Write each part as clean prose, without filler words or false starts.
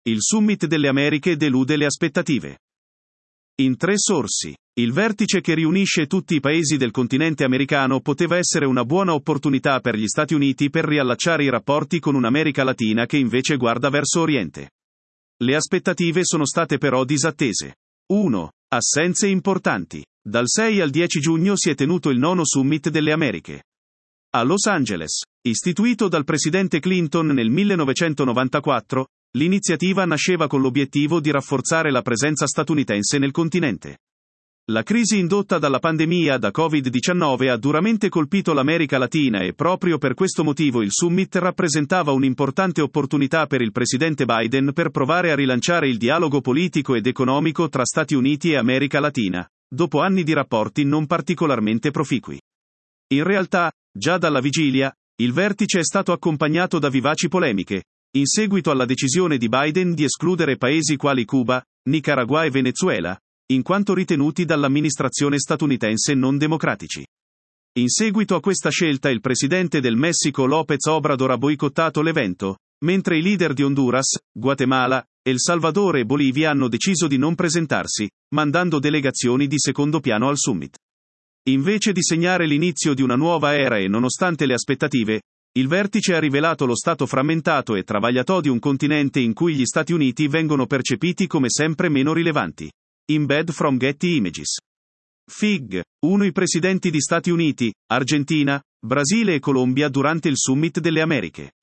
Il Summit delle Americhe delude le aspettative. In 3 sorsi. Il vertice che riunisce tutti i paesi del continente americano poteva essere una buona opportunità per gli Stati Uniti per riallacciare i rapporti con un'America Latina che invece guarda verso Oriente. Le aspettative sono state però disattese. 1. Assenze importanti. Dal 6 al 10 giugno si è tenuto il 9º Summit delle Americhe. A Los Angeles. Istituito dal presidente Clinton nel 1994, l'iniziativa nasceva con l'obiettivo di rafforzare la presenza statunitense nel continente. La crisi indotta dalla pandemia da Covid-19 ha duramente colpito l'America Latina e proprio per questo motivo il summit rappresentava un'importante opportunità per il presidente Biden per provare a rilanciare il dialogo politico ed economico tra Stati Uniti e America Latina, dopo anni di rapporti non particolarmente proficui. In realtà, già dalla vigilia, il vertice è stato accompagnato da vivaci polemiche, in seguito alla decisione di Biden di escludere paesi quali Cuba, Nicaragua e Venezuela, in quanto ritenuti dall'amministrazione statunitense non democratici. In seguito a questa scelta il presidente del Messico López Obrador ha boicottato l'evento, mentre i leader di Honduras, Guatemala, El Salvador e Bolivia hanno deciso di non presentarsi, mandando delegazioni di secondo piano al summit. Invece di segnare l'inizio di una nuova era e nonostante le aspettative, il vertice ha rivelato lo stato frammentato e travagliato di un continente in cui gli Stati Uniti vengono percepiti come sempre meno rilevanti. Embed from Getty Images. Fig. 1. I presidenti di Stati Uniti, Argentina, Brasile e Colombia durante il Summit delle Americhe.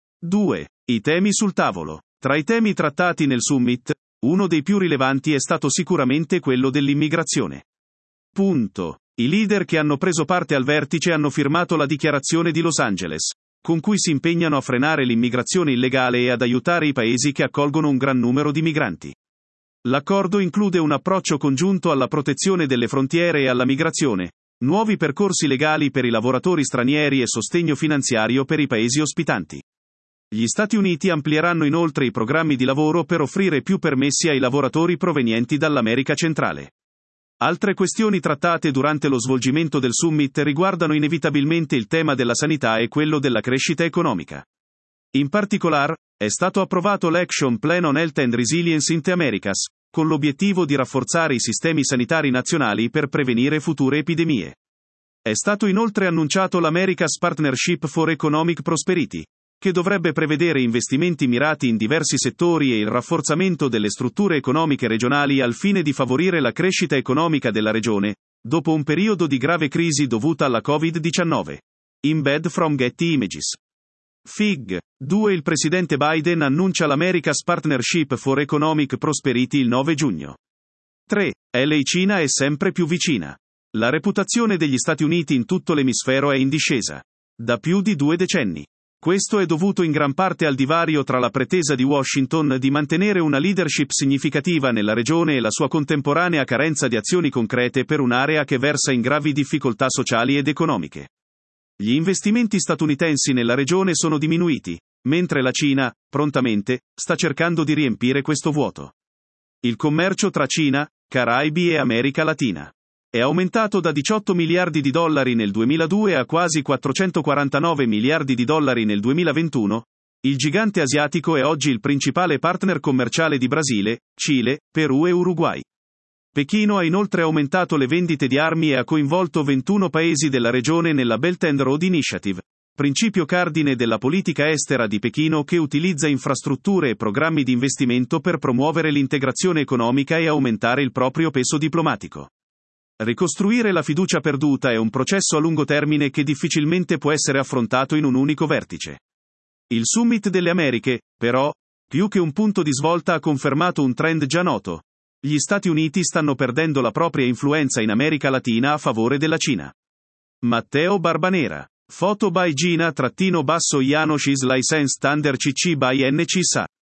2. I temi sul tavolo. Tra i temi trattati nel Summit, uno dei più rilevanti è stato sicuramente quello dell'immigrazione. Punto. I leader che hanno preso parte al vertice hanno firmato la dichiarazione di Los Angeles, con cui si impegnano a frenare l'immigrazione illegale e ad aiutare i paesi che accolgono un gran numero di migranti. L'accordo include un approccio congiunto alla protezione delle frontiere e alla migrazione, nuovi percorsi legali per i lavoratori stranieri e sostegno finanziario per i paesi ospitanti. Gli Stati Uniti amplieranno inoltre i programmi di lavoro per offrire più permessi ai lavoratori provenienti dall'America centrale. Altre questioni trattate durante lo svolgimento del summit riguardano inevitabilmente il tema della sanità e quello della crescita economica. In particolare, è stato approvato l'Action Plan on Health and Resilience in the Americas, con l'obiettivo di rafforzare i sistemi sanitari nazionali per prevenire future epidemie. È stato inoltre annunciato l'America's Partnership for Economic Prosperity, che dovrebbe prevedere investimenti mirati in diversi settori e il rafforzamento delle strutture economiche regionali al fine di favorire la crescita economica della regione, dopo un periodo di grave crisi dovuta alla Covid-19. Embed from Getty Images. Fig. 2. Il presidente Biden annuncia l'America's Partnership for Economic Prosperity il 9 giugno. 3. La Cina è sempre più vicina. La reputazione degli Stati Uniti in tutto l'emisfero è in discesa. Da più di 2 decenni. Questo è dovuto in gran parte al divario tra la pretesa di Washington di mantenere una leadership significativa nella regione e la sua contemporanea carenza di azioni concrete per un'area che versa in gravi difficoltà sociali ed economiche. Gli investimenti statunitensi nella regione sono diminuiti, mentre la Cina, prontamente, sta cercando di riempire questo vuoto. Il commercio tra Cina, Caraibi e America Latina è aumentato da 18 miliardi di dollari nel 2002 a quasi 449 miliardi di dollari nel 2021. Il gigante asiatico è oggi il principale partner commerciale di Brasile, Cile, Perù e Uruguay. Pechino ha inoltre aumentato le vendite di armi e ha coinvolto 21 paesi della regione nella Belt and Road Initiative, principio cardine della politica estera di Pechino che utilizza infrastrutture e programmi di investimento per promuovere l'integrazione economica e aumentare il proprio peso diplomatico. Ricostruire la fiducia perduta è un processo a lungo termine che difficilmente può essere affrontato in un unico vertice. Il Summit delle Americhe, però, più che un punto di svolta ha confermato un trend già noto. Gli Stati Uniti stanno perdendo la propria influenza in America Latina a favore della Cina. Matteo Barbanera. Foto by Gina-Janosch is licensed under CC by NC SA.